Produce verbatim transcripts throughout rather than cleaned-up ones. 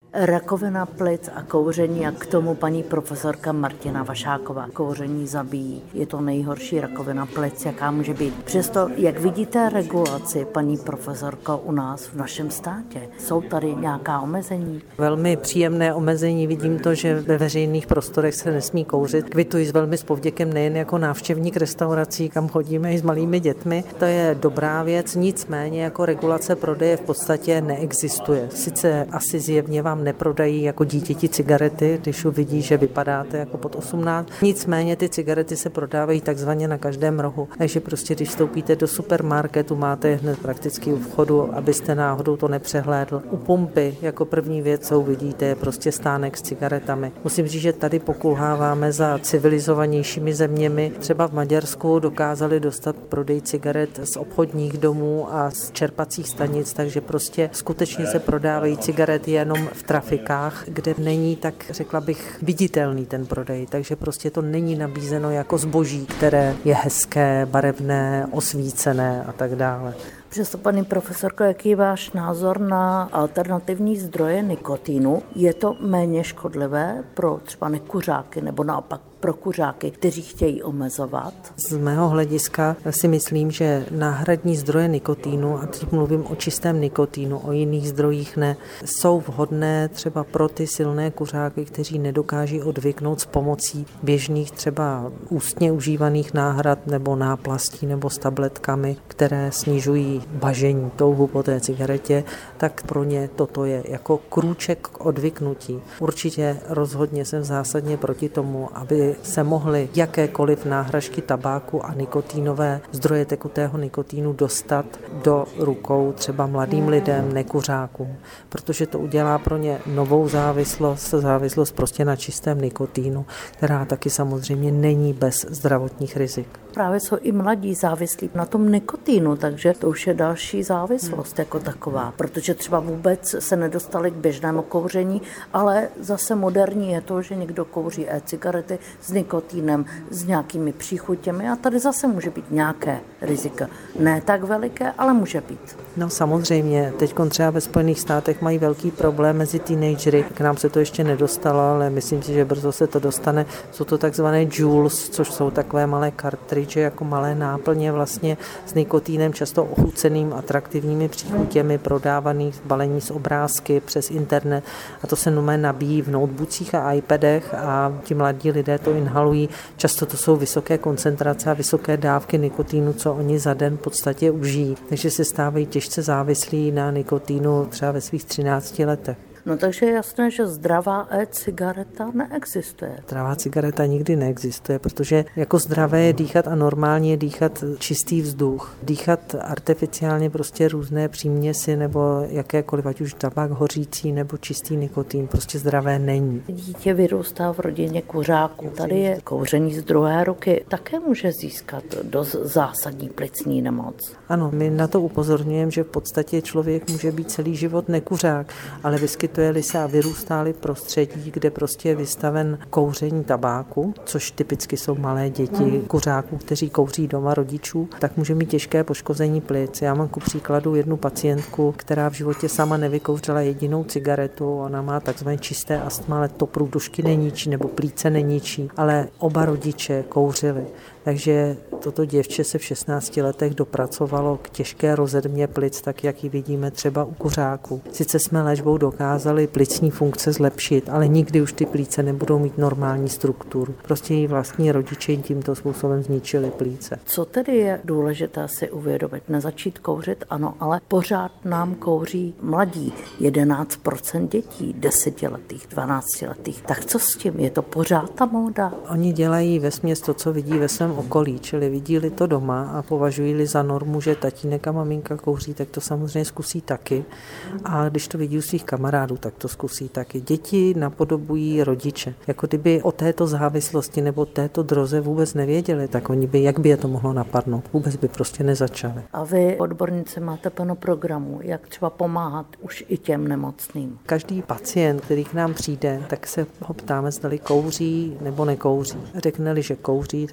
Rakovina plic a kouření a k tomu paní profesorka Martina Vašáková. Kouření zabíjí. Je to nejhorší rakovina plic, jaká může být. Přesto, jak vidíte regulaci, paní profesorko, u nás v našem státě? Jsou tady nějaká omezení? Velmi příjemné omezení. Vidím to, že ve veřejných prostorech se nesmí kouřit. Kvituji s velmi s povděkem nejen jako návštěvník restaurací, kam chodíme i s malými dětmi. To je dobrá věc, nicméně jako regulace prodeje v podstatě neexistuje. Sice asi zjevně vám neprodají jako dítěti cigarety, když uvidí, že vypadáte jako pod osmnáct. Nicméně ty cigarety se prodávají takzvaně na každém rohu. Takže prostě, když vstoupíte do supermarketu, máte je hned prakticky u vchodu, abyste náhodou to nepřehlédl. U pumpy jako první věc, co uvidíte, je prostě stánek s cigaretami. Musím říct, že tady pokulháváme za civilizovanějšími zeměmi. Třeba v Maďarsku dokázali dostat prodej cigaret z obchodních domů a z čerpacích stanic, takže prostě skutečně se prodávají cigarety jenom v trafikách, kde není tak, řekla bych, viditelný ten prodej, takže prostě to není nabízeno jako zboží, které je hezké, barevné, osvícené a tak dále. Přesto, paní profesorko, jaký je váš názor na alternativní zdroje nikotinu? Je to méně škodlivé pro třeba nekuřáky nebo naopak pro kuřáky, kteří chtějí omezovat? Z mého hlediska si myslím, že náhradní zdroje nikotinu, a teď mluvím o čistém nikotinu, o jiných zdrojích ne, jsou vhodné třeba pro ty silné kuřáky, kteří nedokáží odvyknout s pomocí běžných třeba ústně užívaných náhrad nebo náplastí nebo s tabletkami, které snižují bažení, touhu po té cigaretě, tak pro ně toto je jako krůček k odvyknutí. Určitě rozhodně jsem zásadně proti tomu, aby se mohly jakékoliv náhražky tabáku a nikotínové zdroje tekutého nikotínu dostat do rukou třeba mladým lidem, nekuřákům, protože to udělá pro ně novou závislost, závislost prostě na čistém nikotínu, která taky samozřejmě není bez zdravotních rizik. Právě jsou i mladí závislí na tom nikotínu, takže to už je další závislost jako taková, protože třeba vůbec se nedostali k běžnému kouření, ale zase moderní je to, že někdo kouří e-cigarety s nikotínem, s nějakými příchutěmi a tady zase může být nějaké riziko. Ne tak veliké, ale může být. No samozřejmě, teď třeba ve Spojených státech mají velký problém mezi teenagery, k nám se to ještě nedostalo, ale myslím si, že brzo se to dostane. Jsou to takzvané Juuls, což jsou takové malé kartridže, jako malé náplně vlastně s nikotínem, často ochuceným, atraktivními příchutěmi, prodávaných v balení z obrázky přes internet a to se normálně nabíjí v notebookích a iPadech a ti mladí lidé to inhalují. Často to jsou vysoké koncentrace a vysoké dávky nikotínu, co oni za den v podstatě užijí. Takže se stávají těžce závislí na nikotínu třeba ve svých třinácti letech. No takže je jasné, že zdravá e-cigareta neexistuje. Zdravá cigareta nikdy neexistuje, protože jako zdravé je dýchat a normálně je dýchat čistý vzduch. Dýchat artificiálně prostě různé příměsi nebo jakékoliv, ať už tabák hořící nebo čistý nikotin, prostě zdravé není. Dítě vyrůstá v rodině kuřáků. Tady je kouření z druhé ruky. Také může získat dost zásadní plicní nemoc. Ano, my na to upozorňujeme, že v podstatě člověk může být celý život nekuřák, ale vyskytuje-li se a vyrůstá-li prostředí, kde prostě je vystaven kouření tabáku, což typicky jsou malé děti kuřáků, kteří kouří doma rodičů, tak může mít těžké poškození plic. Já mám ku příkladu jednu pacientku, která v životě sama nevykouřila jedinou cigaretu, ona má takzvané čisté astma, ale to průdušky neníčí nebo plíce neníčí, ale oba rodiče kouřili. Takže toto děvče se v šestnácti letech dopracovalo k těžké rozedmě plic, tak jak ji vidíme třeba u kuřáků. Sice jsme léčbou dokázali plicní funkce zlepšit, ale nikdy už ty plíce nebudou mít normální strukturu. Prostě její vlastní rodiče jim tímto způsobem zničili plíce. Co tedy je důležité si uvědomit? Nezačít kouřit, ano, ale pořád nám kouří mladí. jedenáct procent dětí, desetiletých, dvanáctiletých. Tak co s tím? Je to pořád ta móda? Oni dělají vesměs to, co vidí ve svém okolí, čili vidí-li to doma a považují-li za normu, že tatínek a maminka kouří, tak to samozřejmě zkusí taky. A když to vidí u svých kamarádů, tak to zkusí taky. Děti napodobují rodiče. Jako kdyby o této závislosti nebo této droze vůbec nevěděli, tak oni by, jak by je to mohlo napadnout? Vůbec by prostě nezačali. A vy, odborníci, máte plno programů, jak třeba pomáhat už i těm nemocným? Každý pacient, který k nám přijde, tak se ho ptáme, zdali kouří nebo nekouří. Řekne-li, že kouří, tak se vyptáme,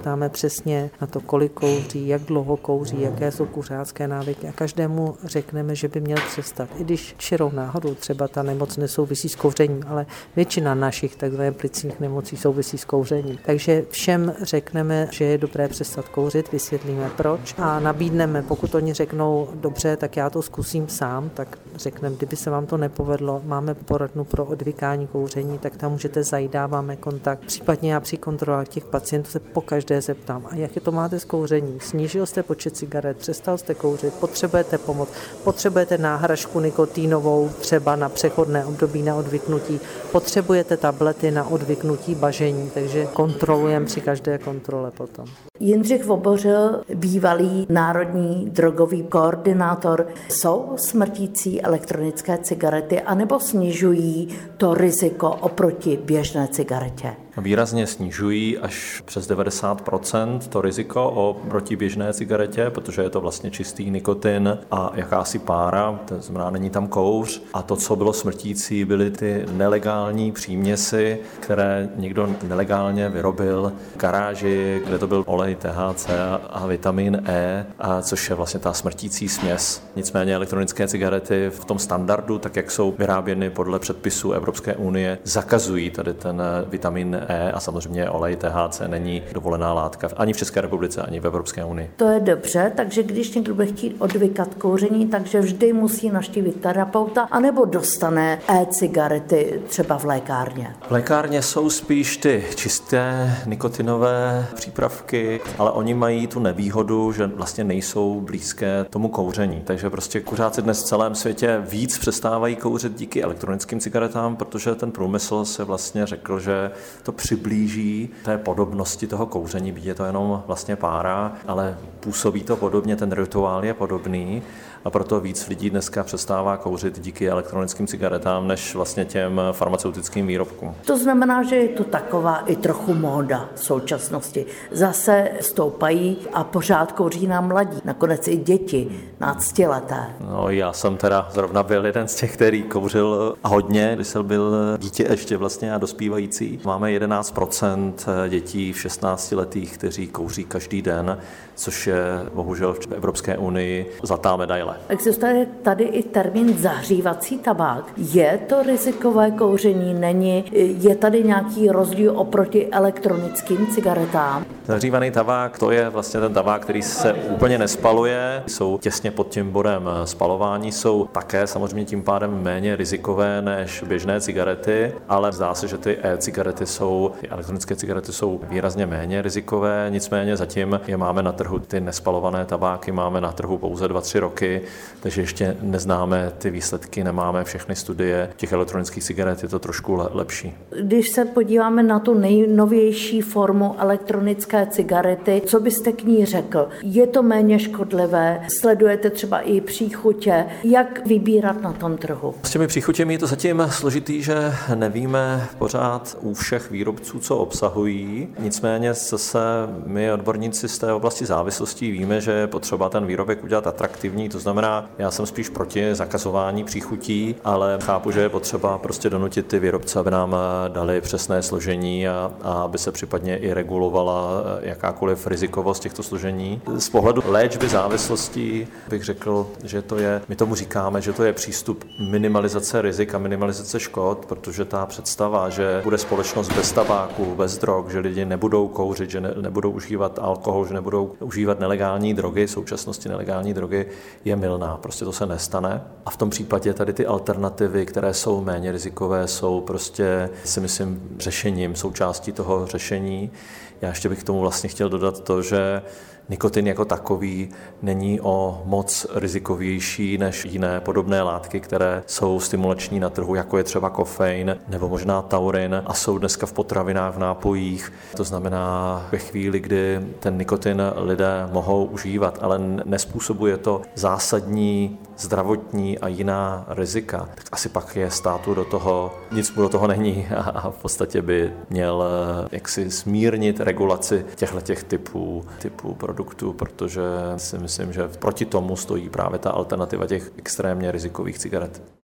ptáme přesně na to, kolik kouří, jak dlouho kouří, jaké jsou kuřácké návyky a každému řekneme, že by měl přestat. I když čirou náhodou třeba ta nemoc nesouvisí s kouřením, ale většina našich takzvaných plicních nemocí souvisí s kouřením. Takže všem řekneme, že je dobré přestat kouřit, vysvětlíme proč a nabídneme, pokud oni řeknou dobře, tak já to zkusím sám, tak řekneme, kdyby se vám to nepovedlo, máme poradnu pro odvykání kouření, tak tam můžete zajít, dáváme kontakt. Případně já při kontrolách těch pacientů se pokaždé zeptám, a jak je to máte s kouřením? Snížil jste počet cigaret, přestal jste kouřit, potřebujete pomoc, potřebujete náhražku nikotínovou třeba na přechodné období na odvyknutí, potřebujete tablety na odvyknutí bažení, takže kontrolujeme při každé kontrole potom. Jindřich Vobořil, bývalý národní drogový koordinátor, jsou smrtící elektronické cigarety anebo snižují to riziko oproti běžné cigaretě? Výrazně snižují až přes devadesát procent to riziko oproti běžné cigaretě, protože je to vlastně čistý nikotin a jakási pára, to znamená, není tam kouř. A to, co bylo smrtící, byly ty nelegální příměsi, které někdo nelegálně vyrobil v garáži, kde to byl olej T H C a vitamin E, a což je vlastně ta smrtící směs. Nicméně elektronické cigarety v tom standardu, tak jak jsou vyráběny podle předpisů Evropské unie, zakazují tady ten vitamin E a samozřejmě olej T H C není dovolená látka ani v České republice, ani v Evropské unii. To je dobře, takže když někdo bude chtít odvykat kouření, takže vždy musí navštívit terapeuta, anebo dostane e-cigarety třeba v lékárně. V lékárně jsou spíš ty čisté nikotinové přípravky, ale oni mají tu nevýhodu, že vlastně nejsou blízké tomu kouření. Takže prostě kuřáci dnes v celém světě víc přestávají kouřit díky elektronickým cigaretám, protože ten průmysl se vlastně řekl, že to přiblíží té podobnosti toho kouření, byť je to jenom vlastně pára, ale působí to podobně, ten rituál je podobný a proto víc lidí dneska přestává kouřit díky elektronickým cigaretám, než vlastně těm farmaceutickým výrobkům. To znamená, že je to taková i trochu móda v současnosti. Zase stoupají a pořád kouří nám mladí, nakonec i děti, náctileté. No, já jsem teda zrovna byl jeden z těch, který kouřil hodně, když jsem byl dítě ještě vlastně a dospívající. Máme jedenáct procent dětí v šestnáctiletých, kteří kouří každý den, což je bohužel v Evropské unii zlatá medaile. Existuje tady i termín zahřívací tabák. Je to rizikové kouření? Není? Je tady nějaký rozdíl oproti elektronickým cigaretám? Zahřívaný tabák, to je vlastně ten tabák, který se úplně nespaluje, jsou těsně pod tím bodem spalování, jsou také samozřejmě tím pádem méně rizikové než běžné cigarety, ale zdá se, že ty e-cigarety jsou, ty elektronické cigarety jsou výrazně méně rizikové, nicméně zatím je máme na trhu ty nespalované tabáky, máme na trhu pouze dva tři roky, takže ještě neznáme ty výsledky, nemáme všechny studie. Těch elektronických cigaret je to trošku lepší. Když se podíváme na tu nejnovější formu elektronické cigarety, co byste k ní řekl? Je to méně škodlivé? Sledujete třeba i příchutě? Jak vybírat na tom trhu? S těmi příchutěmi je to zatím složitý, že nevíme pořád u všech výrobců, co obsahují. Nicméně zase my odborníci z té oblasti závislostí víme, že je potřeba ten výrobek udělat atraktivní. To znamená, já jsem spíš proti zakazování příchutí, ale chápu, že je potřeba prostě donutit ty výrobce, aby nám dali přesné složení a, a aby se případně i regulovala jakákoliv rizikovost těchto složení. Z pohledu léčby závislostí bych řekl, že to je, my tomu říkáme, že to je přístup minimalizace rizik a minimalizace škod, protože ta představa, že bude společnost bez tabáku, bez drog, že lidi nebudou kouřit, že ne, nebudou užívat alkohol, že nebudou užívat nelegální drogy, v současnosti nelegální drogy, je mylná. Prostě to se nestane. A v tom případě tady ty alternativy, které jsou méně rizikové, jsou prostě, si myslím, řešením, součástí toho řešení. Já ještě bych k tomu vlastně chtěl dodat to, že nikotin jako takový není o moc rizikovější než jiné podobné látky, které jsou stimulační na trhu, jako je třeba kofein nebo možná taurin a jsou dneska v potravinách, v nápojích. To znamená ve chvíli, kdy ten nikotin lidé mohou užívat, ale nespůsobuje to zásadní zdravotní a jiná rizika, tak asi pak je státu do toho, nic mu do toho není a v podstatě by měl jaksi smírnit regulaci těchto typů, typů produktů, protože si myslím, že proti tomu stojí právě ta alternativa těch extrémně rizikových cigaret.